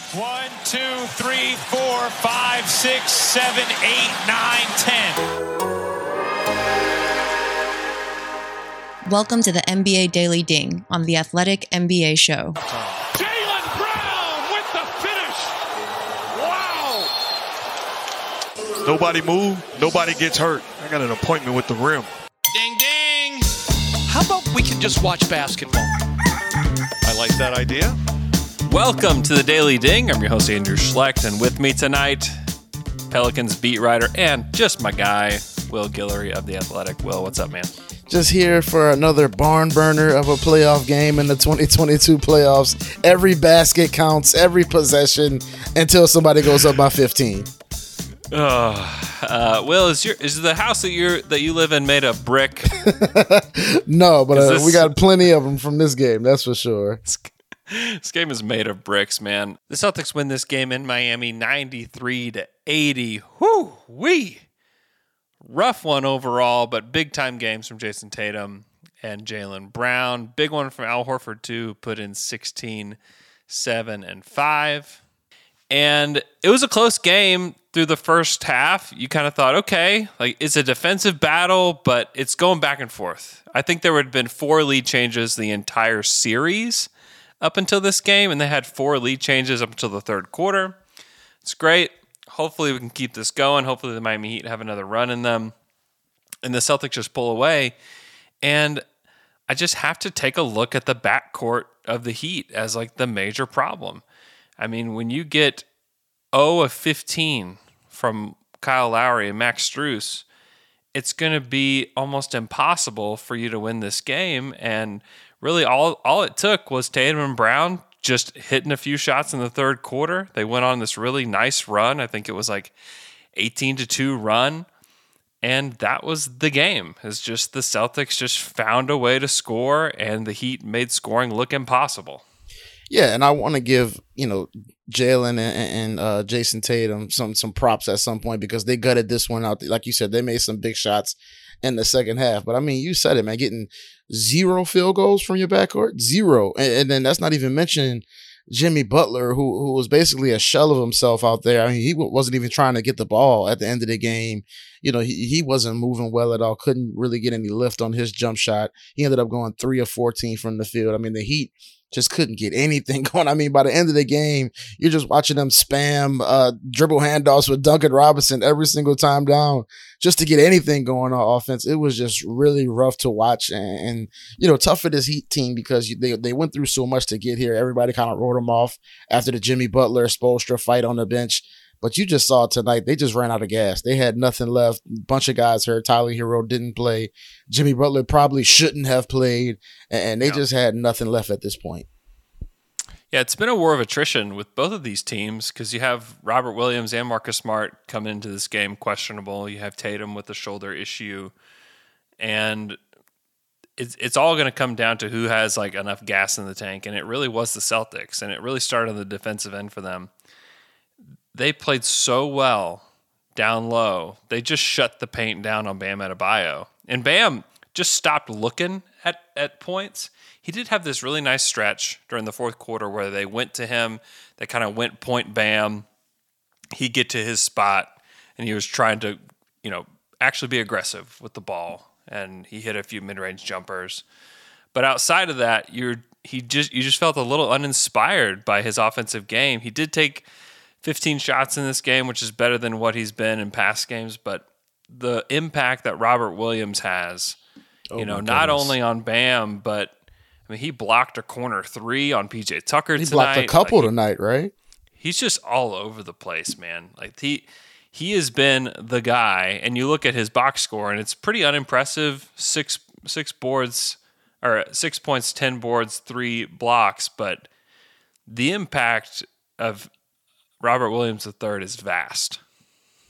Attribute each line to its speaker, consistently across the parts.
Speaker 1: 1, 2, 3, 4, 5, 6, 7, 8, 9, 10.
Speaker 2: Welcome to the NBA Daily Ding on the Athletic NBA Show.
Speaker 3: Jaylen Brown with the finish. Wow.
Speaker 4: Nobody move, nobody gets hurt. I got an appointment with the rim.
Speaker 1: Ding, ding.
Speaker 3: How about we can just watch basketball?
Speaker 4: I like that idea.
Speaker 5: Welcome to the Daily Ding. I'm your host, Andrew Schlecht, and with me tonight, Pelicans beat writer and just my guy, Will Guillory of The Athletic. Will, what's up, man?
Speaker 6: Just here for another barn burner of a playoff game in the 2022 playoffs. Every basket counts, every possession, until somebody goes up by 15.
Speaker 5: Will, is the house that you live in made of brick?
Speaker 6: No, but we got plenty of them from this game, that's for sure.
Speaker 5: This game is made of bricks, man. The Celtics win this game in Miami 93-80. Whoo-wee! Rough one overall, but big-time games from Jason Tatum and Jaylen Brown. Big one from Al Horford, too, put in 16, 7, and 5. And it was a close game through the first half. You kind of thought, okay, like it's a defensive battle, but it's going back and forth. I think there would have been 4 lead changes the entire series up until this game, and they had 4 lead changes up until the third quarter. It's great. Hopefully we can keep this going. Hopefully the Miami Heat have another run in them, and the Celtics just pull away. And I just have to take a look at the backcourt of the Heat as like the major problem. I mean, when you get 0 of 15 from Kyle Lowry and Max Strus, it's going to be almost impossible for you to win this game. And really all it took was Tatum and Brown just hitting a few shots in the third quarter. They went on this really nice run. I think it was like 18-2 run. And that was the game. It's just the Celtics just found a way to score, and the Heat made scoring look impossible.
Speaker 6: Yeah, and I want to give, Jaylen and Jason Tatum some props at some point because they gutted this one out. Like you said, they made some big shots in the second half. But, I mean, you said it, man, getting 0 field goals from your backcourt, 0. And then that's not even mentioning Jimmy Butler, who was basically a shell of himself out there. I mean, he wasn't even trying to get the ball at the end of the game. He wasn't moving well at all, couldn't really get any lift on his jump shot. He ended up going 3 of 14 from the field. I mean, the Heat just couldn't get anything going. I mean, by the end of the game, you're just watching them spam dribble handoffs with Duncan Robinson every single time down just to get anything going on offense. It was just really rough to watch and tough for this Heat team because they went through so much to get here. Everybody kind of wrote them off after the Jimmy Butler Spoelstra fight on the bench. But you just saw tonight, they just ran out of gas. They had nothing left. A bunch of guys hurt. Tyler Hero didn't play. Jimmy Butler probably shouldn't have played. And they just had nothing left at this point.
Speaker 5: Yeah, it's been a war of attrition with both of these teams because you have Robert Williams and Marcus Smart coming into this game questionable. You have Tatum with the shoulder issue. And it's all going to come down to who has like enough gas in the tank. And it really was the Celtics. And it really started on the defensive end for them. They played so well down low. They just shut the paint down on Bam Adebayo. And Bam just stopped looking at points. He did have this really nice stretch during the fourth quarter where they went to him. They kind of went point Bam. He'd get to his spot, and he was trying to, actually be aggressive with the ball. And he hit a few mid-range jumpers. But outside of that, you just felt a little uninspired by his offensive game. He did take 15 shots in this game, which is better than what he's been in past games. But the impact that Robert Williams has, not only on Bam, but I mean, he blocked a corner 3 on PJ Tucker tonight.
Speaker 6: He blocked a couple tonight, right?
Speaker 5: He's just all over the place, man. Like he has been the guy. And you look at his box score, and it's pretty unimpressive. 6 boards, or 6 points, 10 boards, 3 blocks. But the impact of Robert Williams III is vast.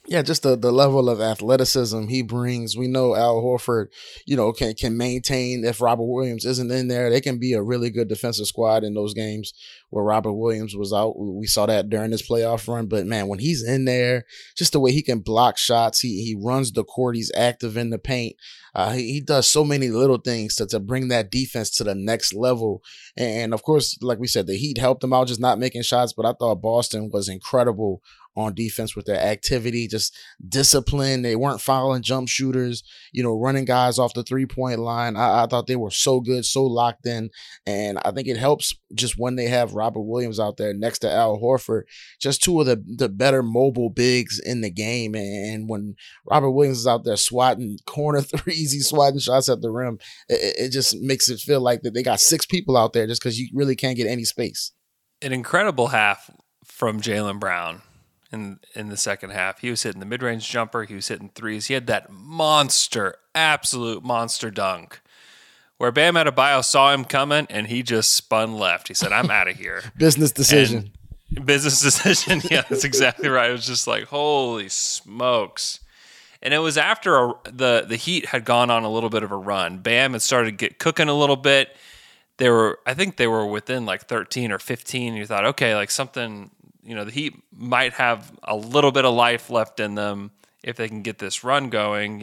Speaker 6: Yeah, just the level of athleticism he brings. We know Al Horford, can maintain if Robert Williams isn't in there. They can be a really good defensive squad in those games where Robert Williams was out. We saw that during this playoff run. But man, when he's in there, just the way he can block shots, he runs the court, he's active in the paint. He does so many little things to bring that defense to the next level. And of course, like we said, the Heat helped them out just not making shots. But I thought Boston was incredible on defense with their activity, just discipline. They weren't fouling jump shooters, running guys off the 3-point line. I thought they were so good, so locked in. And I think it helps just when they have Robert Williams out there next to Al Horford, just two of the better mobile bigs in the game. And when Robert Williams is out there swatting corner threes, he's swatting shots at the rim, it just makes it feel like that they got 6 people out there just because you really can't get any space.
Speaker 5: An incredible half from Jaylen Brown. In the second half, he was hitting the mid-range jumper. He was hitting threes. He had that absolute monster dunk where Bam Adebayo saw him coming and he just spun left. He said, I'm out of here.
Speaker 6: Business decision.
Speaker 5: Business decision. Yeah, that's exactly right. It was just like, holy smokes. And it was after the Heat had gone on a little bit of a run. Bam had started to get cooking a little bit. I think they were within like 13 or 15. You thought, okay, like something, the Heat might have a little bit of life left in them if they can get this run going.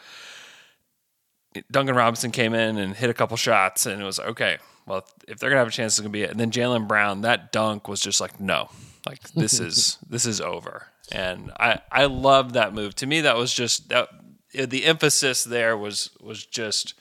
Speaker 5: Duncan Robinson came in and hit a couple shots, and it was okay. Well, if they're gonna have a chance, it's gonna be it. And then Jaylen Brown, that dunk was just like, no, like this is over. And I love that move. To me, that was just that. The emphasis there was just.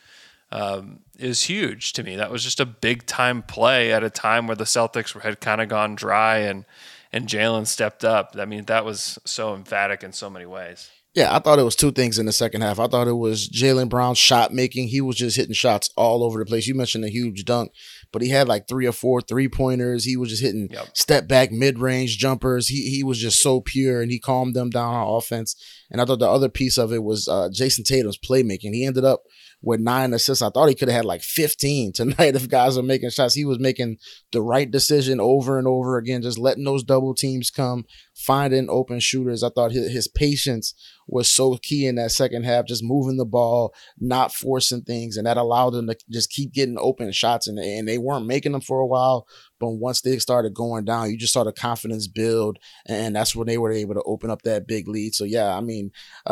Speaker 5: It was huge to me. That was just a big time play at a time where the Celtics had kind of gone dry and Jaylen stepped up. I mean, that was so emphatic in so many ways.
Speaker 6: Yeah, I thought it was 2 things in the second half. I thought it was Jaylen Brown's shot making. He was just hitting shots all over the place. You mentioned a huge dunk, but he had like 3 or 4 3-pointers. He was just hitting step back mid-range jumpers. He was just so pure, and he calmed them down on offense. And I thought the other piece of it was Jason Tatum's playmaking. He ended up with 9 assists. I thought he could have had like 15 tonight if guys are making shots. He was making the right decision over and over again, just letting those double teams come, finding open shooters. I thought his patience was so key in that second half, just moving the ball, not forcing things, and that allowed them to just keep getting open shots. And they weren't making them for a while, but once they started going down, you just saw the confidence build, and that's when they were able to open up that big lead. So yeah, I mean,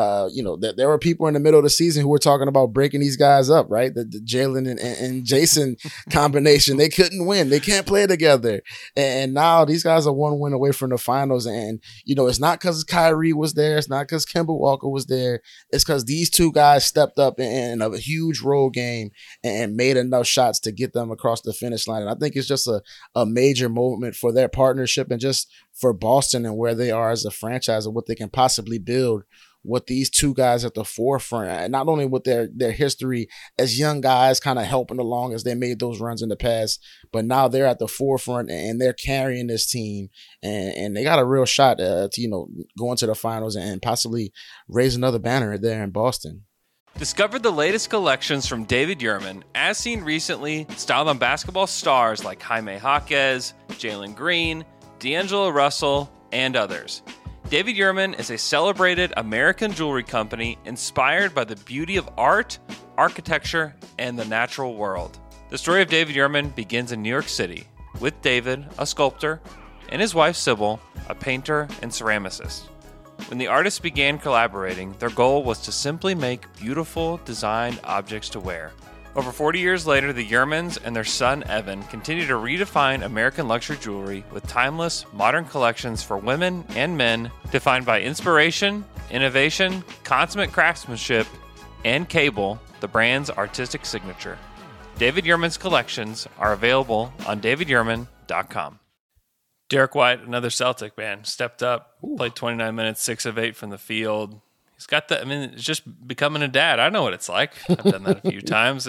Speaker 6: there were people in the middle of the season who were talking about breaking these guys up, right? The Jaylen and Jason combination, they couldn't win. They can't play together. And now these guys are 1 win away from the finals. And, it's not because Kyrie was there. It's not because Kemba Walker was there. It's because these 2 guys stepped up in a huge role game and made enough shots to get them across the finish line. And I think it's just a major moment for their partnership and just for Boston and where they are as a franchise and what they can possibly build with these 2 guys at the forefront, and not only with their history as young guys kind of helping along as they made those runs in the past, but now they're at the forefront and they're carrying this team, and they got a real shot to go into the finals and possibly raise another banner there in Boston.
Speaker 5: Discover the latest collections from David Yurman, as seen recently, styled on basketball stars like Jaime Jaquez, Jalen Green, D'Angelo Russell, and others. David Yurman is a celebrated American jewelry company inspired by the beauty of art, architecture, and the natural world. The story of David Yurman begins in New York City, with David, a sculptor, and his wife Sybil, a painter and ceramicist. When the artists began collaborating, their goal was to simply make beautiful, designed objects to wear. Over 40 years later, the Yurmans and their son Evan continue to redefine American luxury jewelry with timeless, modern collections for women and men defined by inspiration, innovation, consummate craftsmanship, and Cable, the brand's artistic signature. David Yurman's collections are available on davidyurman.com. Derek White, another Celtic, man, stepped up, played 29 minutes, 6 of 8 from the field. He's got it's just becoming a dad. I know what it's like. I've done that a few times.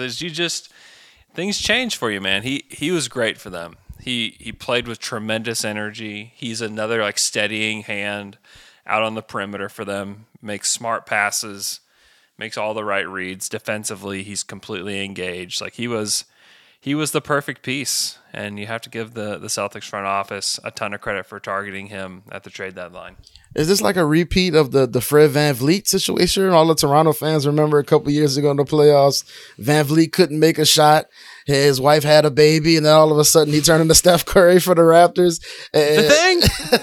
Speaker 5: Things change for you, man. He was great for them. He played with tremendous energy. He's another steadying hand out on the perimeter for them. Makes smart passes, makes all the right reads. Defensively, he's completely engaged. He was he was the perfect piece, and you have to give the Celtics front office a ton of credit for targeting him at the trade deadline.
Speaker 6: Is this like a repeat of the Fred VanVleet situation? All the Toronto fans remember a couple years ago in the playoffs, VanVleet couldn't make a shot. His wife had a baby, and then all of a sudden he turned into Steph Curry for the Raptors.
Speaker 5: The thing,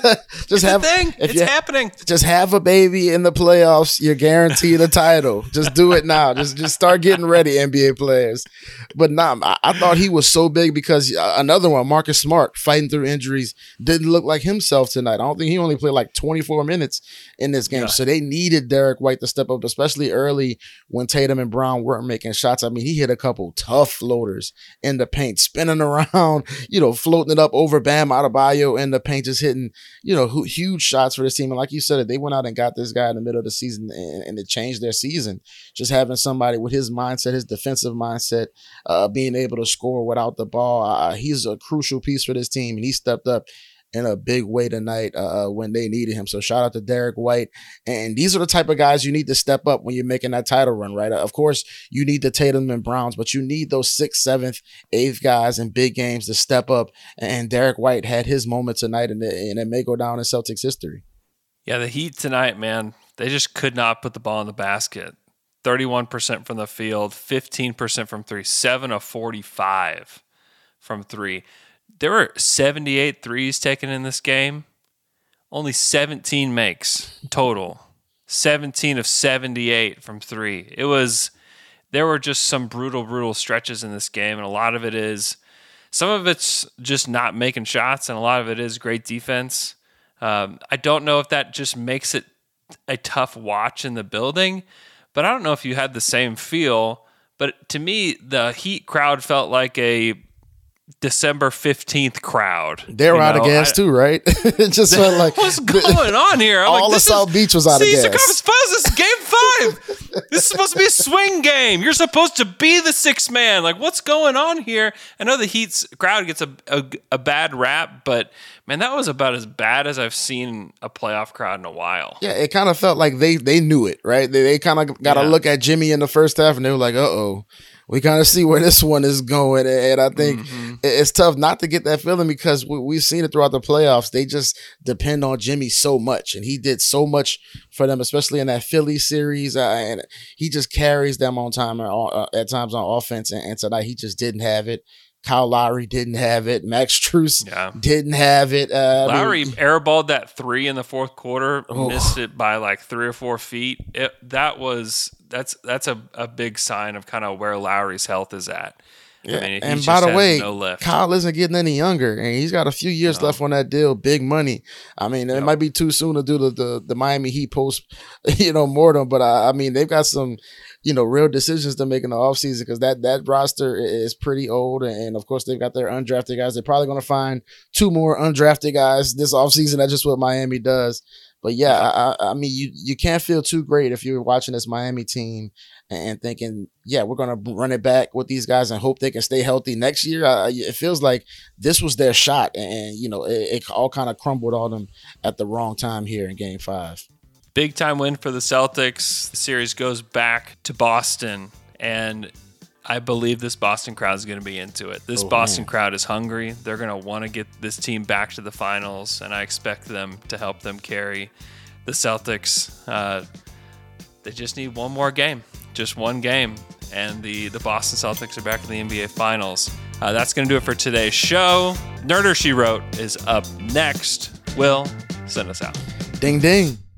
Speaker 5: it's happening.
Speaker 6: Just have a baby in the playoffs. You're guaranteed a title. Just do it now. Just start getting ready, NBA players. But I thought he was so big because another one, Marcus Smart, fighting through injuries, didn't look like himself tonight. I don't think he only played like 24 minutes in this game. Yeah. So they needed Derek White to step up, especially early when Tatum and Brown weren't making shots. I mean, he hit a couple tough floaters in the paint, spinning around, floating it up over Bam Adebayo in the paint, just hitting, huge shots for this team. And like you said, they went out and got this guy in the middle of the season, and it changed their season. Just having somebody with his mindset, his defensive mindset, being able to score without the ball. He's a crucial piece for this team, and he stepped up in a big way tonight when they needed him. So shout out to Derek White. And these are the type of guys you need to step up when you're making that title run, right? Of course, you need the Tatum and Browns, but you need those 6th, 7th, 8th guys in big games to step up. And Derek White had his moment tonight, and it may go down in Celtics history.
Speaker 5: Yeah, the Heat tonight, man, they just could not put the ball in the basket. 31% from the field, 15% from three, 7 of 45 from three. There were 78 threes taken in this game. Only 17 makes total. 17 of 78 from three. There were just some brutal stretches in this game, and a lot of it is, some of it's just not making shots, and a lot of it is great defense. I don't know if that just makes it a tough watch in the building, but I don't know if you had the same feel. But to me, the Heat crowd felt like a December 15th crowd.
Speaker 6: They were out of gas too, right? It just felt like
Speaker 5: what's going on here?
Speaker 6: All of South Beach was out of gas.
Speaker 5: This is game 5. This is supposed to be a swing game. You're supposed to be the 6th man. Like, what's going on here? I know the Heat's crowd gets a bad rap, but man, that was about as bad as I've seen a playoff crowd in a while.
Speaker 6: Yeah, it kind of felt like they knew it, right? They kind of got to look at Jimmy in the first half, and they were like, uh-oh. We kind of see where this one is going, and I think it's tough not to get that feeling because we've seen it throughout the playoffs. They just depend on Jimmy so much, and he did so much for them, especially in that Philly series, and he just carries them on time at times on offense, and tonight he just didn't have it. Kyle Lowry didn't have it. Max Strus didn't have it.
Speaker 5: Lowry airballed that 3 in the fourth quarter, missed it by like 3 or 4 feet. That's a big sign of kind of where Lowry's health is at.
Speaker 6: Yeah. I mean, and by the way, Kyle isn't getting any younger, and he's got a few years left on that deal. Big money. I mean, it might be too soon to do the Miami Heat post, mortem, but I mean, they've got some, real decisions to make in the offseason because that roster is pretty old, and of course they've got their undrafted guys. They're probably going to find 2 more undrafted guys this offseason. That's just what Miami does. But yeah, I mean, you can't feel too great if you're watching this Miami team and thinking, yeah, we're going to run it back with these guys and hope they can stay healthy next year. It feels like this was their shot, and it all kind of crumbled on them at the wrong time here in Game 5.
Speaker 5: Big time win for the Celtics. The series goes back to Boston, and I believe this Boston crowd is going to be into it. This Boston crowd is hungry. They're going to want to get this team back to the finals, and I expect them to help them carry the Celtics. They just need one more game, just one game, and the Boston Celtics are back in the NBA Finals. That's going to do it for today's show. Nerder She Wrote is up next. Will, send us out.
Speaker 6: Ding, ding.